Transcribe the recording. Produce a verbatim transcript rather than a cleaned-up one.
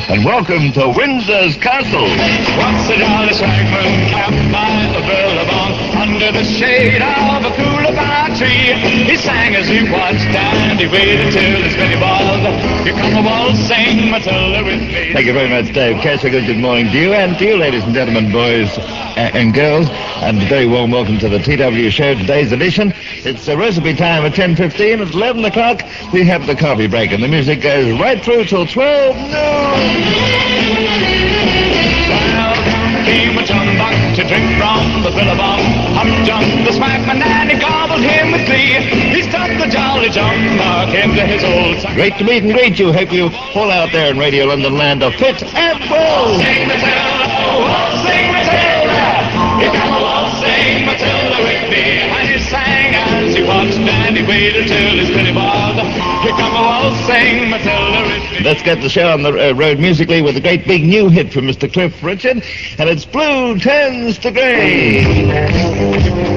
and welcome to Windsor's Castle. Once a jolly swagman camped by a billabong under the shade of a coolabah tree. He sang as he watched and he waited till his belly boiled. Here come a waltzing Matilda with me. Thank you very much, Dave Kesser. Good, good morning to you and to you, ladies and gentlemen, boys uh, and girls, and a very warm welcome to the T W Show, today's edition. It's a recipe time at ten fifteen. At eleven o'clock, we have the coffee break, and the music goes right through till twelve noon. Well, came a jumbuck to drink from the billabong. Up jumped the swagman and he gobbled him with glee. He stuck the jolly jumbuck into his old sack. Great to meet and greet you. Hope you all out there in Radio London land are fit and well. Sing Matilda, waltzing Matilda. Here come a waltzing Matilda with me. And he sang as he watched and he waited till his belly boiled. Here come a waltzing Matilda with me. Let's get the show on the uh, road musically with a great big new hit from Mister Cliff Richard, and it's Blue Turns to Grey.